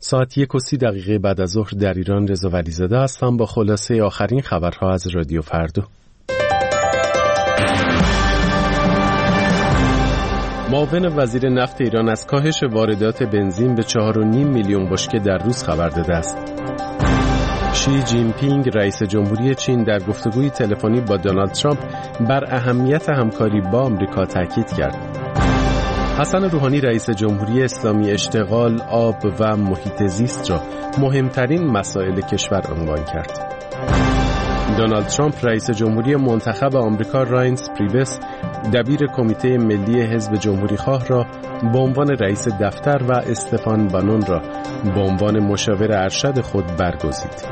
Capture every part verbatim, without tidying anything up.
ساعت یک و سی دقیقه بعد از ظهر در ایران. رضا ولیزاده هستم با خلاصه آخرین خبرها از رادیو فردا. معاون وزیر نفت ایران از کاهش واردات بنزین به چهار و نیم میلیون بشکه در روز خبر داده است. شی جین پینگ رئیس جمهوری چین در گفتگوی تلفنی با دونالد ترامپ بر اهمیت همکاری با آمریکا تاکید کرد. حسن روحانی رئیس جمهوری اسلامی اشتغال، آب و محیط زیست را مهمترین مسائل کشور عنوان کرد. دونالد ترامپ رئیس جمهوری منتخب آمریکا راینس پریوس دبیر کمیته ملی حزب جمهوریخواه را به عنوان رئیس دفتر و استفان بانون را به عنوان مشاور ارشد خود برگزید.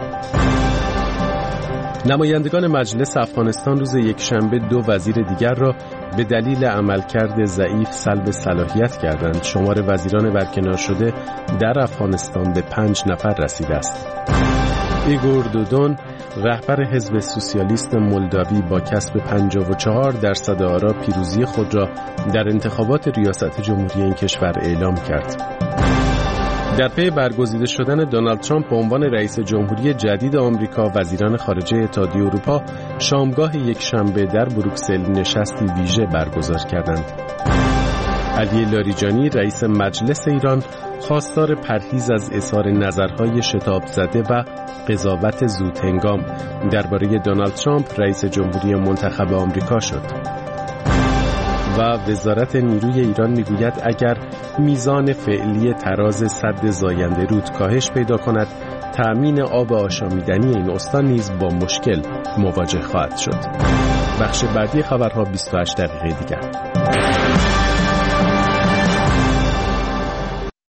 نمایندگان مجلس افغانستان روز یکشنبه دو وزیر دیگر را به دلیل عملکرد ضعیف سلب صلاحیت کردند. شمار وزیران برکنار شده در افغانستان به پنج نفر رسیده است. ایگور دودون رهبر حزب سوسیالیست مولداوی با کسب پنجاه و چهار درصد آرا پیروزی خود را در انتخابات ریاست جمهوری این کشور اعلام کرد. در پی برگزیده شدن دونالد ترامپ به عنوان رئیس جمهوری جدید آمریکا، وزیران خارجه اتحادیه اروپا شامگاه یکشنبه در بروکسل نشستی ویژه برگزار کردند. علی لاریجانی رئیس مجلس ایران خواستار پرهیز از اظهار نظرهای شتاب زده و قضاوت زودهنگام درباره دونالد ترامپ رئیس جمهوری منتخب آمریکا شد. و وزارت نیروی ایران میگوید اگر میزان فعلی تراز سد زاینده رود کاهش پیدا کند، تأمین آب آشامیدنی این استان نیز با مشکل مواجه خواهد شد. بخش بعدی خبرها بیست و هشت دقیقه دیگر.